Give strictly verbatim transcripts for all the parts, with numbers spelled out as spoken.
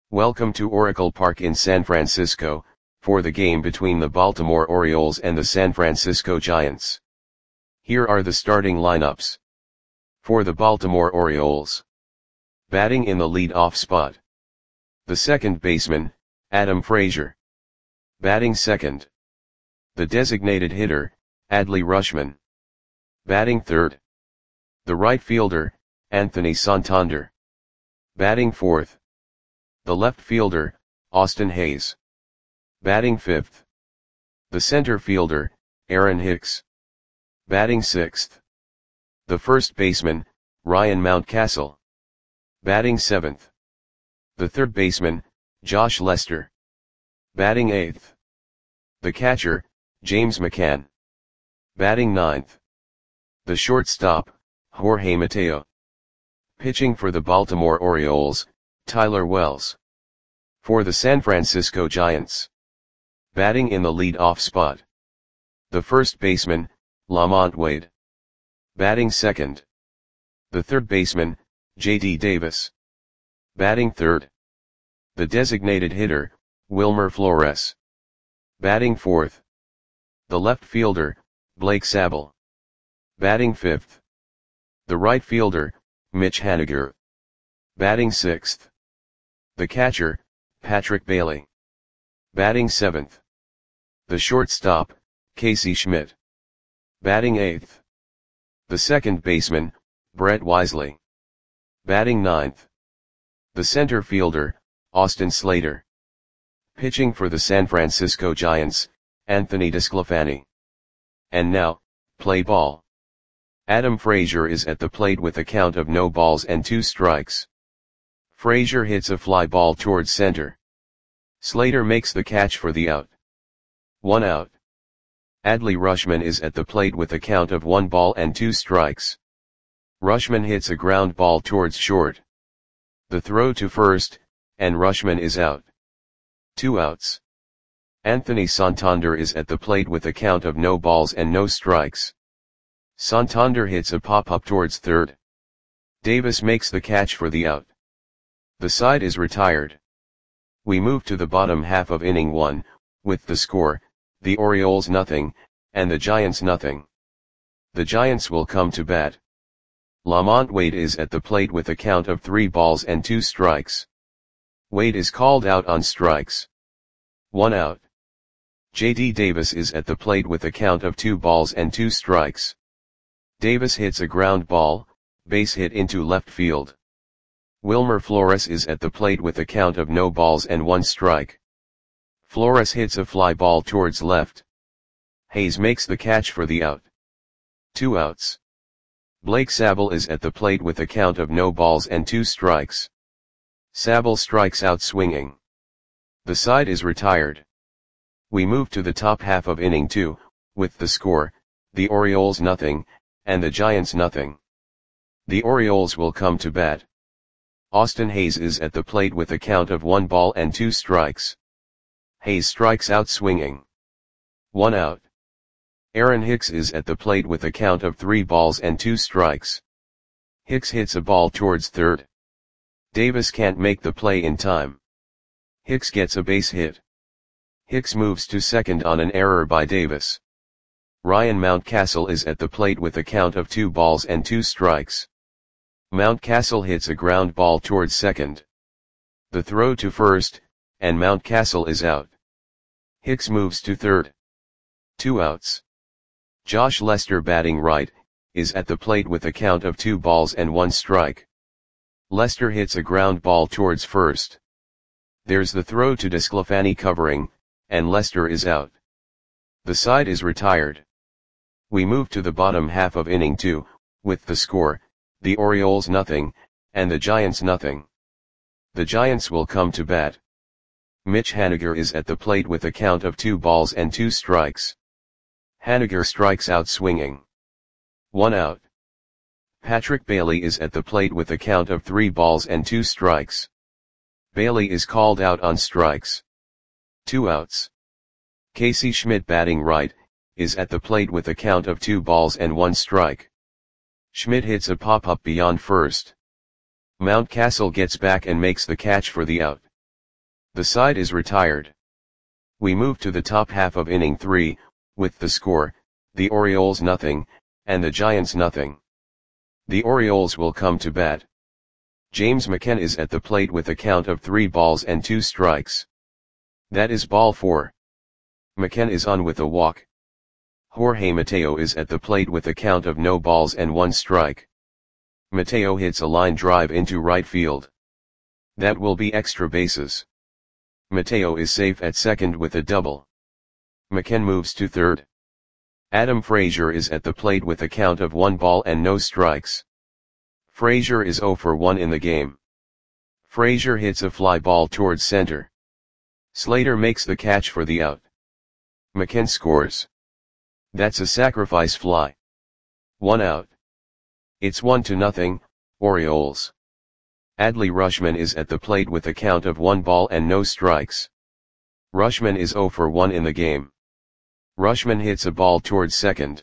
Welcome to Oracle Park in San Francisco, for the game between the Baltimore Orioles and the San Francisco Giants. Here are the starting lineups. For the Baltimore Orioles. Batting in the lead-off spot. The second baseman, Adam Frazier. Batting second. The designated hitter, Adley Rutschman. Batting third. The right fielder, Anthony Santander. Batting fourth. The left fielder, Austin Hays. Batting fifth. The center fielder, Aaron Hicks. Batting sixth. The first baseman, Ryan Mountcastle. Batting seventh. The third baseman, Josh Lester. Batting eighth. The catcher, James McCann. Batting ninth. The shortstop, Jorge Mateo. Pitching for the Baltimore Orioles, Tyler Wells. For the San Francisco Giants. Batting in the lead-off spot. The first baseman, Lamont Wade. Batting second. The third baseman, J D Davis. Batting third. The designated hitter, Wilmer Flores. Batting fourth. The left fielder, Blake Sabol. Batting fifth. The right fielder, Mitch Haniger. Batting sixth. The catcher, Patrick Bailey. Batting seventh. The shortstop, Casey Schmidt. Batting eighth. The second baseman, Brett Wisely. Batting ninth. The center fielder, Austin Slater. Pitching for the San Francisco Giants, Anthony DeSclafani. And now, play ball. Adam Frazier is at the plate with a count of no balls and two strikes. Frazier hits a fly ball towards center. Slater makes the catch for the out. One out. Adley Rutschman is at the plate with a count of one ball and two strikes. Rutschman hits a ground ball towards short. The throw to first, and Rutschman is out. Two outs. Anthony Santander is at the plate with a count of no balls and no strikes. Santander hits a pop-up towards third. Davis makes the catch for the out. The side is retired. We move to the bottom half of inning one, with the score, the Orioles nothing, and the Giants nothing. The Giants will come to bat. Lamont Wade is at the plate with a count of three balls and two strikes. Wade is called out on strikes. One out. J D Davis is at the plate with a count of two balls and two strikes. Davis hits a ground ball, base hit into left field. Wilmer Flores is at the plate with a count of no balls and one strike. Flores hits a fly ball towards left. Hays makes the catch for the out. Two outs. Blake Sabol is at the plate with a count of no balls and two strikes. Sabol strikes out swinging. The side is retired. We move to the top half of inning two, with the score, the Orioles nothing, and the Giants nothing. The Orioles will come to bat. Austin Hays is at the plate with a count of one ball and two strikes. Hays strikes out swinging. One out. Aaron Hicks is at the plate with a count of three balls and two strikes. Hicks hits a ball towards third. Davis can't make the play in time. Hicks gets a base hit. Hicks moves to second on an error by Davis. Ryan Mountcastle is at the plate with a count of two balls and two strikes. Mountcastle hits a ground ball towards second. The throw to first, and Mountcastle is out. Hicks moves to third. Two outs. Josh Lester batting right, is at the plate with a count of two balls and one strike. Lester hits a ground ball towards first. There's the throw to DeSclafani covering, and Lester is out. The side is retired. We move to the bottom half of inning two, with the score, the Orioles nothing, and the Giants nothing. The Giants will come to bat. Mitch Haniger is at the plate with a count of two balls and two strikes. Haniger strikes out swinging. One out. Patrick Bailey is at the plate with a count of three balls and two strikes. Bailey is called out on strikes. Two outs. Casey Schmidt batting right, is at the plate with a count of two balls and one strike. Schmidt hits a pop-up beyond first. Mountcastle gets back and makes the catch for the out. The side is retired. We move to the top half of inning three, with the score, the Orioles nothing, and the Giants nothing. The Orioles will come to bat. James McCann is at the plate with a count of three balls and two strikes. That is ball four. McCann is on with a walk. Jorge Mateo is at the plate with a count of no balls and one strike. Mateo hits a line drive into right field. That will be extra bases. Mateo is safe at second with a double. McCann moves to third. Adam Frazier is at the plate with a count of one ball and no strikes. Frazier is zero for one in the game. Frazier hits a fly ball towards center. Slater makes the catch for the out. McCann scores. That's a sacrifice fly. One out. It's one to nothing, Orioles. Adley Rutschman is at the plate with a count of one ball and no strikes. Rutschman is zero for one in the game. Rutschman hits a ball towards second.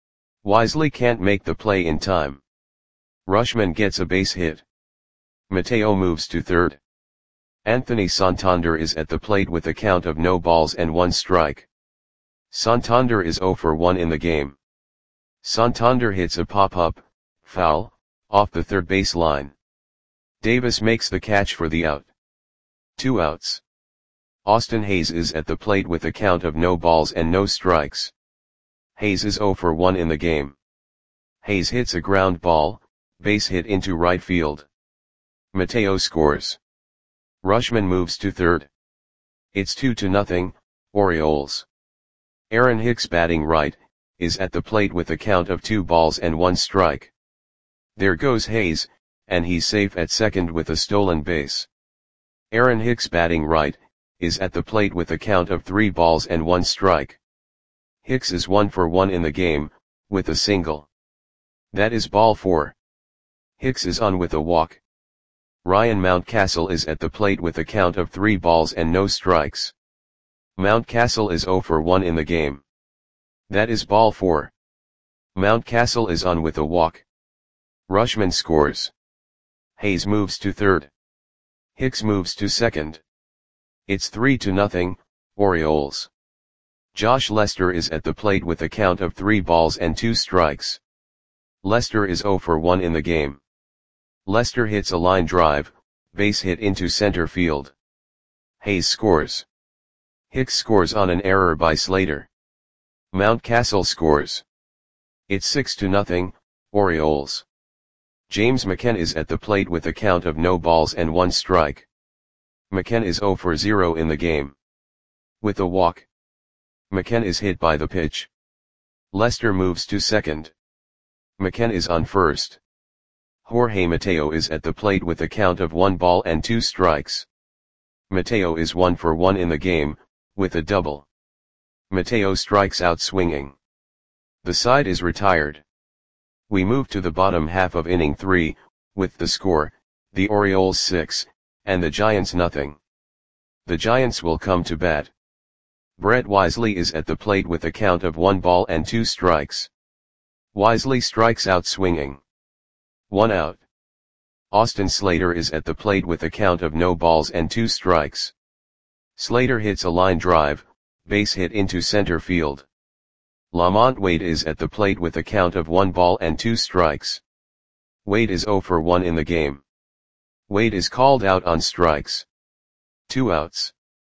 Wisely can't make the play in time. Rutschman gets a base hit. Mateo moves to third. Anthony Santander is at the plate with a count of no balls and one strike. Santander is zero for one in the game. Santander hits a pop-up, foul, off the third base line. Davis makes the catch for the out. Two outs. Austin Hayes is at the plate with a count of no balls and no strikes. Hayes is zero for one in the game. Hayes hits a ground ball, base hit into right field. Mateo scores. Rutschman moves to third. It's two to nothing, Orioles. Aaron Hicks batting right, is at the plate with a count of two balls and one strike. There goes Hayes, and he's safe at second with a stolen base. Aaron Hicks batting right, is at the plate with a count of three balls and one strike. Hicks is one for one in the game, with a single. That is ball four. Hicks is on with a walk. Ryan Mountcastle is at the plate with a count of three balls and no strikes. Mountcastle is zero for one in the game. That is ball four. Mountcastle is on with a walk. Rutschman scores. Hayes moves to third. Hicks moves to second. It's three to nothing, Orioles. Josh Lester is at the plate with a count of three balls and two strikes. Lester is zero for one in the game. Lester hits a line drive, base hit into center field. Hayes scores. Hicks scores on an error by Slater. Mountcastle scores. It's six to nothing, Orioles. James McCann is at the plate with a count of no balls and one strike. McCann is zero for zero in the game. With a walk. McCann is hit by the pitch. Lester moves to second. McCann is on first. Jorge Mateo is at the plate with a count of one ball and two strikes. Mateo is one for one in the game, with a double. Mateo strikes out swinging. The side is retired. We move to the bottom half of inning three, with the score, the Orioles six, and the Giants nothing. The Giants will come to bat. Brett Wisely is at the plate with a count of one ball and two strikes. Wisely strikes out swinging. One out. Austin Slater is at the plate with a count of no balls and two strikes. Slater hits a line drive, base hit into center field. Lamont Wade is at the plate with a count of one ball and two strikes. Wade is zero for one in the game. Wade is called out on strikes. Two outs.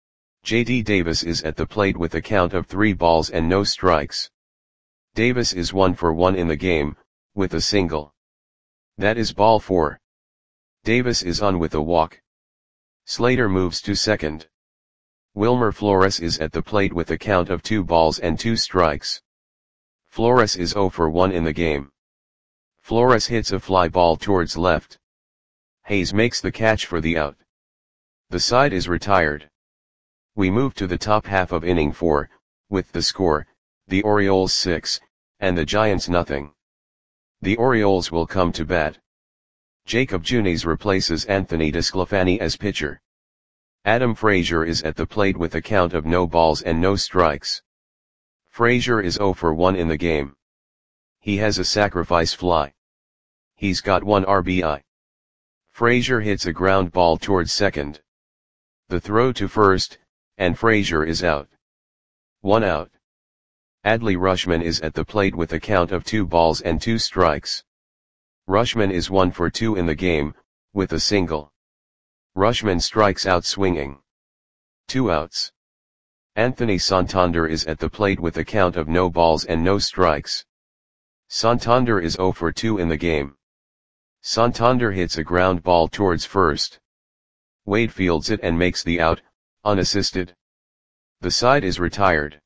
J D Davis is at the plate with a count of three balls and no strikes. Davis is one for one in the game, with a single. That is ball four. Davis is on with a walk. Slater moves to second. Wilmer Flores is at the plate with a count of two balls and two strikes. Flores is zero for one in the game. Flores hits a fly ball towards left. Hayes makes the catch for the out. The side is retired. We move to the top half of inning four, with the score, the Orioles six, and the Giants nothing. The Orioles will come to bat. Jacob Junis replaces Anthony DeSclafani as pitcher. Adam Frazier is at the plate with a count of no balls and no strikes. Frazier is zero for one in the game. He has a sacrifice fly. He's got one R B I. Frazier hits a ground ball towards second. The throw to first, and Frazier is out. One out. Adley Rutschman is at the plate with a count of two balls and two strikes. Rutschman is one for two in the game, with a single. Rutschman strikes out swinging. Two outs. Anthony Santander is at the plate with a count of no balls and no strikes. Santander is zero for two in the game. Santander hits a ground ball towards first. Wade fields it and makes the out, unassisted. The side is retired.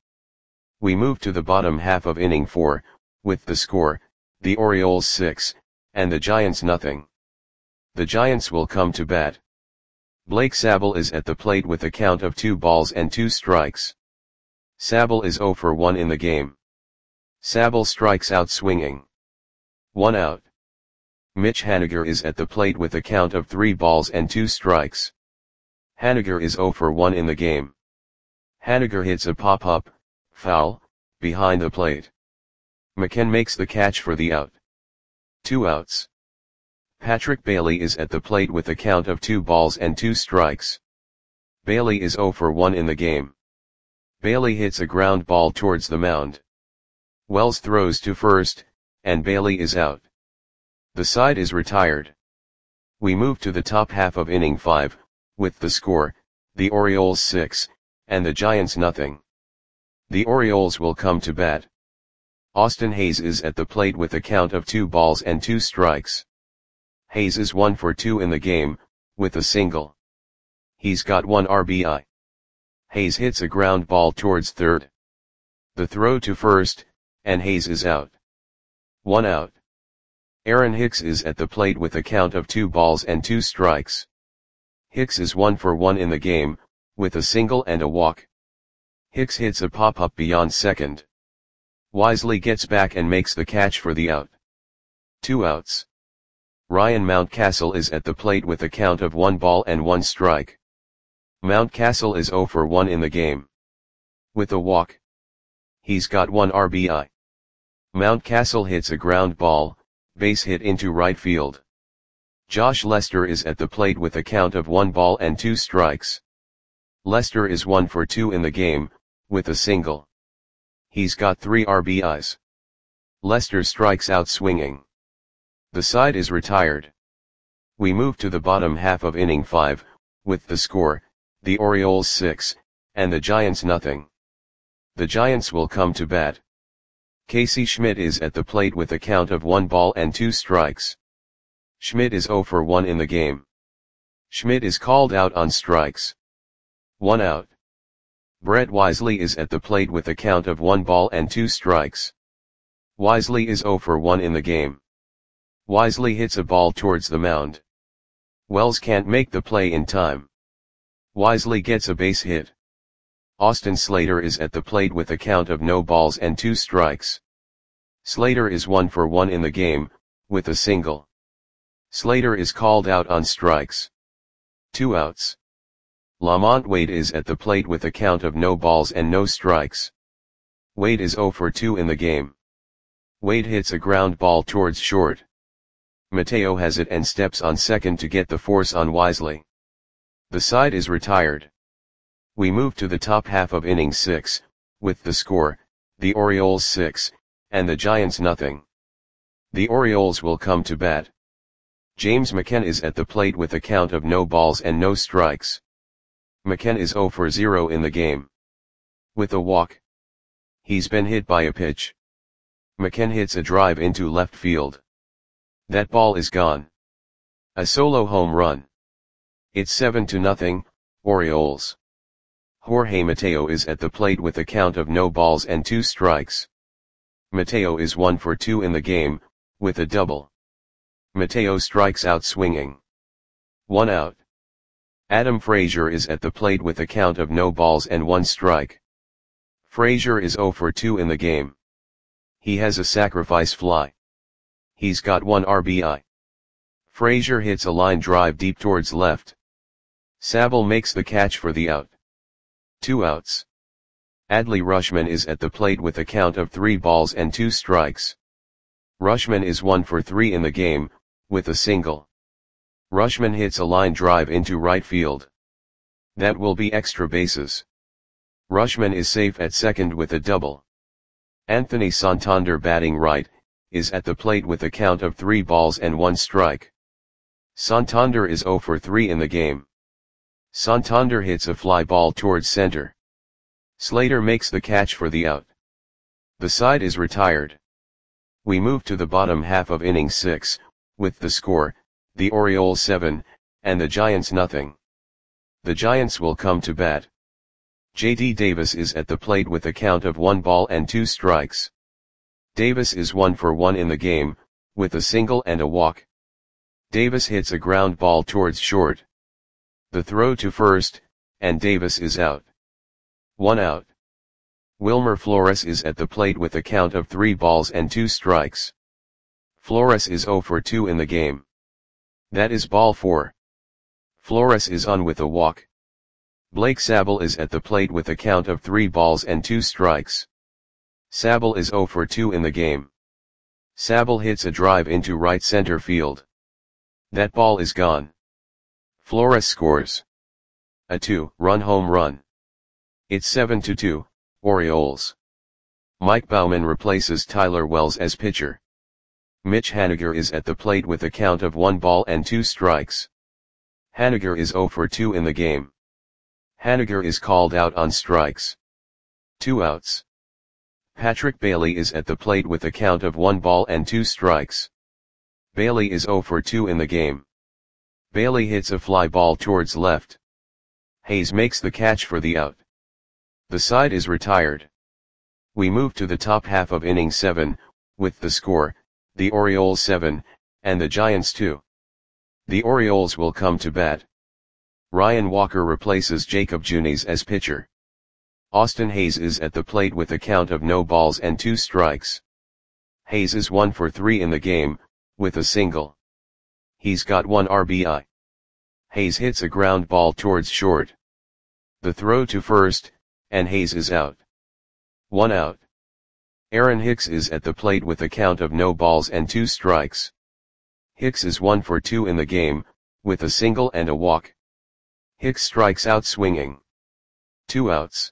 We move to the bottom half of inning four, with the score, the Orioles six, and the Giants nothing. The Giants will come to bat. Blake Sabol is at the plate with a count of two balls and two strikes. Sabol is zero for one in the game. Sabol strikes out swinging. One out. Mitch Haniger is at the plate with a count of three balls and two strikes. Haniger is zero for one in the game. Haniger hits a pop-up, foul, behind the plate. McKen makes the catch for the out. Two outs. Patrick Bailey is at the plate with a count of two balls and two strikes. Bailey is zero for one in the game. Bailey hits a ground ball towards the mound. Wells throws to first, and Bailey is out. The side is retired. We move to the top half of inning five, with the score, the Orioles six, and the Giants nothing. The Orioles will come to bat. Austin Hayes is at the plate with a count of two balls and two strikes. Hayes is one for two in the game, with a single. He's got one R B I. Hayes hits a ground ball towards third. The throw to first, and Hayes is out. One out. Aaron Hicks is at the plate with a count of two balls and two strikes. Hicks is one for one in the game, with a single and a walk. Hicks hits a pop-up beyond second. Wisely gets back and makes the catch for the out. Two outs. Ryan Mountcastle is at the plate with a count of one ball and one strike. Mountcastle is zero for one in the game. With a walk. He's got one R B I. Mountcastle hits a ground ball, base hit into right field. Josh Lester is at the plate with a count of one ball and two strikes. Lester is one for two in the game, with a single. He's got three R B Is. Lester strikes out swinging. The side is retired. We move to the bottom half of inning five, with the score, the Orioles six, and the Giants nothing. The Giants will come to bat. Casey Schmidt is at the plate with a count of one ball and two strikes. Schmidt is zero for one in the game. Schmidt is called out on strikes. One out. Brett Wisely is at the plate with a count of one ball and two strikes. Wisely is zero for one in the game. Wisely hits a ball towards the mound. Wells can't make the play in time. Wisely gets a base hit. Austin Slater is at the plate with a count of no balls and two strikes. Slater is one for one in the game, with a single. Slater is called out on strikes. Two outs. Lamont Wade is at the plate with a count of no balls and no strikes. Wade is zero for two in the game. Wade hits a ground ball towards short. Mateo has it and steps on second to get the force on Wisely. The side is retired. We move to the top half of inning six, with the score, the Orioles six, and the Giants nothing. The Orioles will come to bat. James McKen is at the plate with a count of no balls and no strikes. McKen is zero for zero in the game. With a walk. He's been hit by a pitch. McKen hits a drive into left field. That ball is gone. A solo home run. It's seven to nothing, Orioles. Jorge Mateo is at the plate with a count of no balls and two strikes. Mateo is one for two in the game, with a double. Mateo strikes out swinging. One out. Adam Frazier is at the plate with a count of no balls and one strike. Frazier is zero for two in the game. He has a sacrifice fly. He's got one R B I. Frazier hits a line drive deep towards left. Sabol makes the catch for the out. Two outs. Adley Rutschman is at the plate with a count of three balls and two strikes. Rutschman is one for three in the game, with a single. Rutschman hits a line drive into right field. That will be extra bases. Rutschman is safe at second with a double. Anthony Santander batting right, is at the plate with a count of three balls and one strike. Santander is zero for three in the game. Santander hits a fly ball towards center. Slater makes the catch for the out. The side is retired. We move to the bottom half of inning six, with the score, the Orioles seven, and the Giants nothing. The Giants will come to bat. J D Davis is at the plate with a count of one ball and two strikes. Davis is one for one in the game, with a single and a walk. Davis hits a ground ball towards short. The throw to first, and Davis is out. One out. Wilmer Flores is at the plate with a count of three balls and two strikes. Flores is zero for two in the game. That is ball four. Flores is on with a walk. Blake Sabol is at the plate with a count of three balls and two strikes. Sabol is zero for two in the game. Sabol hits a drive into right center field. That ball is gone. Flores scores a two-run home run. It's seven to two, Orioles. Mike Baumann replaces Tyler Wells as pitcher. Mitch Haniger is at the plate with a count of one ball and two strikes. Haniger is zero for two in the game. Haniger is called out on strikes. Two outs. Patrick Bailey is at the plate with a count of one ball and two strikes. Bailey is zero for two in the game. Bailey hits a fly ball towards left. Hayes makes the catch for the out. The side is retired. We move to the top half of inning seven, with the score, the Orioles seven, and the Giants two. The Orioles will come to bat. Ryan Walker replaces Jacob Junis as pitcher. Austin Hayes is at the plate with a count of no balls and two strikes. Hayes is one for three in the game, with a single. He's got one R B I. Hayes hits a ground ball towards short. The throw to first, and Hayes is out. One out. Aaron Hicks is at the plate with a count of no balls and two strikes. Hicks is one for two in the game, with a single and a walk. Hicks strikes out swinging. Two outs.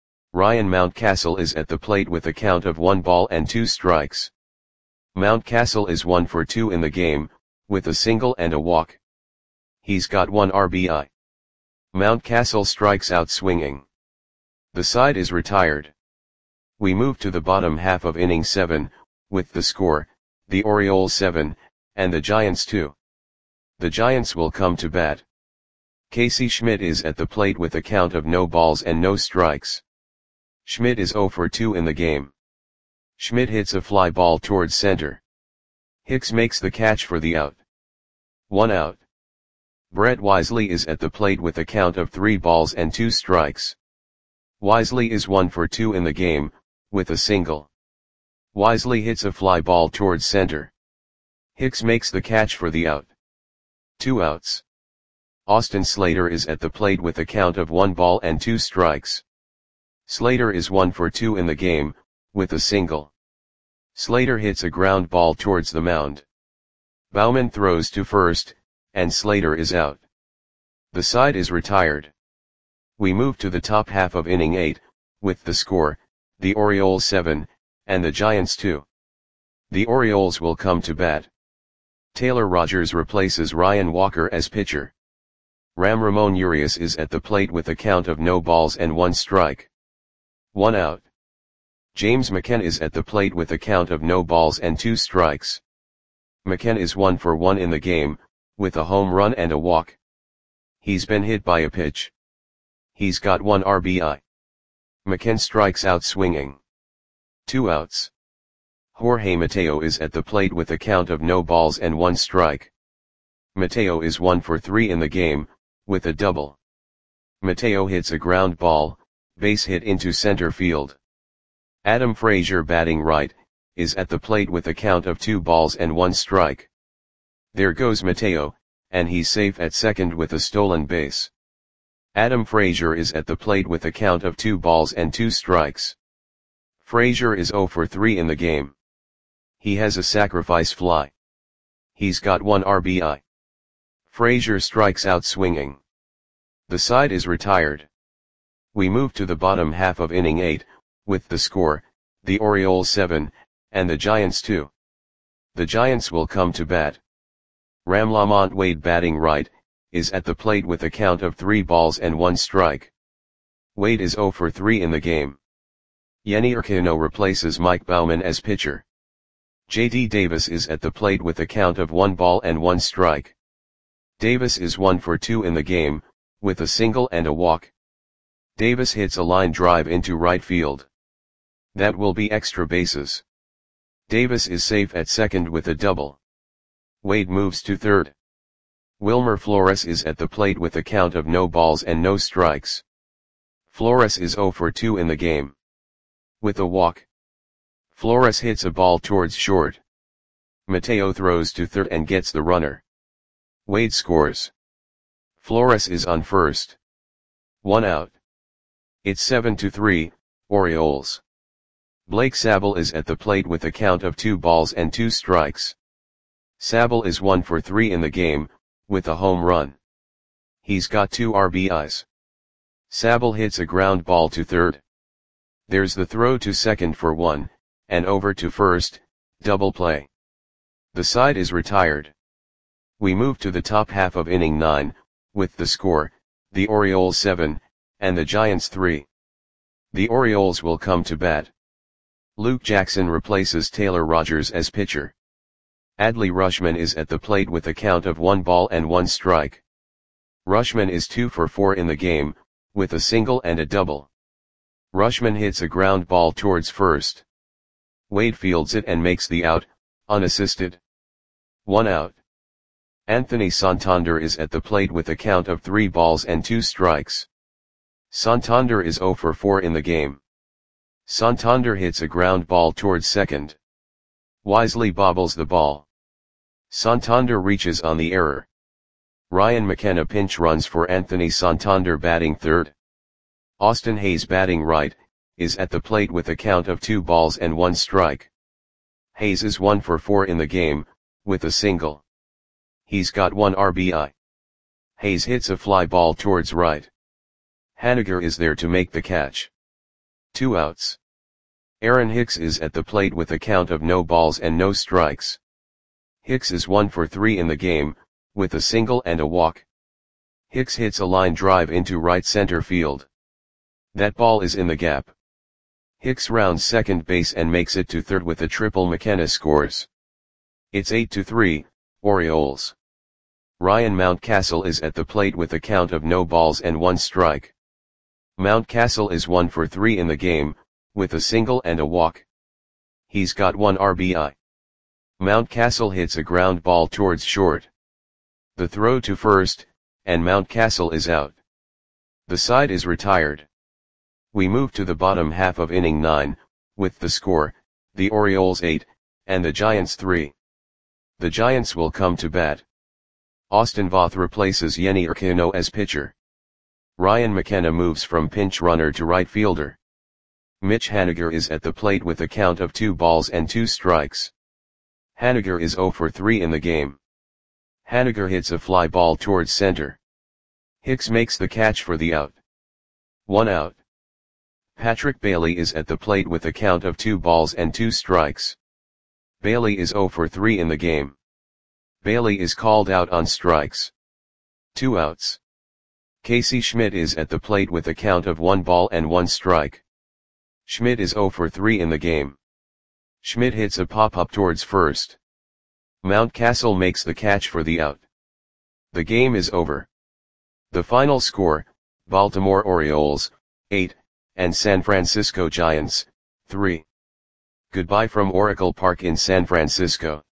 Ryan Mountcastle is at the plate with a count of one ball and two strikes. Mountcastle is one for two in the game, with a single and a walk. He's got one R B I. Mountcastle strikes out swinging. The side is retired. We move to the bottom half of inning seven, with the score, the Orioles seven, and the Giants two. The Giants will come to bat. Casey Schmidt is at the plate with a count of no balls and no strikes. Schmidt is zero for two in the game. Schmidt hits a fly ball towards center. Hicks makes the catch for the out. One out. Brett Wisely is at the plate with a count of three balls and two strikes. Wisely is one for two in the game, with a single. Wisely hits a fly ball towards center. Hicks makes the catch for the out. Two outs. Austin Slater is at the plate with a count of one ball and two strikes. Slater is one for two in the game, with a single. Slater hits a ground ball towards the mound. Baumann throws to first, and Slater is out. The side is retired. We move to the top half of inning eight, with the score, the Orioles seven, and the Giants two. The Orioles will come to bat. Taylor Rogers replaces Ryan Walker as pitcher. Ram Ramon Urias is at the plate with a count of no balls and one strike. One out. James McCann is at the plate with a count of no balls and two strikes. McCann is one for one in the game, with a home run and a walk. He's been hit by a pitch. He's got one R B I. McCann strikes out swinging. Two outs. Jorge Mateo is at the plate with a count of no balls and one strike. Mateo is one for three in the game, with a double. Mateo hits a ground ball, base hit into center field. Adam Frazier batting right, is at the plate with a count of two balls and one strike. There goes Mateo, and he's safe at second with a stolen base. Adam Frazier is at the plate with a count of two balls and two strikes. Frazier is zero for three in the game. He has a sacrifice fly. He's got one R B I. Frazier strikes out swinging. The side is retired. We move to the bottom half of inning eight, with the score, the Orioles seven, and the Giants two. The Giants will come to bat. Ram Lamont Wade, batting right, is at the plate with a count of three balls and one strike. Wade is zero for three in the game. Yenny Urquiano replaces Mike Baumann as pitcher. J D Davis is at the plate with a count of one ball and one strike. Davis is one for two in the game, with a single and a walk. Davis hits a line drive into right field. That will be extra bases. Davis is safe at second with a double. Wade moves to third. Wilmer Flores is at the plate with a count of no balls and no strikes. Flores is zero for two in the game. With a walk. Flores hits a ball towards short. Mateo throws to third and gets the runner. Wade scores. Flores is on first. One out. It's seven to three, Orioles. Blake Sabol is at the plate with a count of two balls and two strikes. Sabol is one for three in the game, with a home run. He's got two R B Is. Sabol hits a ground ball to third. There's the throw to second for one, and over to first, double play. The side is retired. We move to the top half of inning nine, with the score, the Orioles seven, and the Giants three. The Orioles will come to bat. Luke Jackson replaces Taylor Rogers as pitcher. Adley Rutschman is at the plate with a count of one ball and one strike. Rutschman is two for four in the game, with a single and a double. Rutschman hits a ground ball towards first. Wade fields it and makes the out, unassisted. One out. Anthony Santander is at the plate with a count of three balls and two strikes. Santander is zero for four in the game. Santander hits a ground ball towards second. Wisely bobbles the ball. Santander reaches on the error. Ryan McKenna pinch runs for Anthony Santander, batting third. Austin Hayes, batting right, is at the plate with a count of two balls and one strike. Hayes is one for four in the game, with a single. He's got one R B I. Hayes hits a fly ball towards right. Haniger is there to make the catch. Two outs. Aaron Hicks is at the plate with a count of no balls and no strikes. Hicks is one for three in the game, with a single and a walk. Hicks hits a line drive into right center field. That ball is in the gap. Hicks rounds second base and makes it to third with a triple. McKenna scores. It's eight to three, Orioles. Ryan Mountcastle is at the plate with a count of no balls and one strike. Mountcastle is one for three in the game, with a single and a walk. He's got one R B I. Mountcastle hits a ground ball towards short. The throw to first, and Mountcastle is out. The side is retired. We move to the bottom half of inning nine, with the score, the Orioles eight, and the Giants three. The Giants will come to bat. Austin Voth replaces Yenny Urquiano as pitcher. Ryan McKenna moves from pinch runner to right fielder. Mitch Haniger is at the plate with a count of two balls and two strikes. Haniger is zero for three in the game. Haniger hits a fly ball towards center. Hicks makes the catch for the out. One out. Patrick Bailey is at the plate with a count of two balls and two strikes. Bailey is zero for three in the game. Bailey is called out on strikes. Two outs. Casey Schmidt is at the plate with a count of one ball and one strike. Schmidt is zero for three in the game. Schmidt hits a pop-up towards first. Mountcastle makes the catch for the out. The game is over. The final score, Baltimore Orioles, eight, and San Francisco Giants, three. Goodbye from Oracle Park in San Francisco.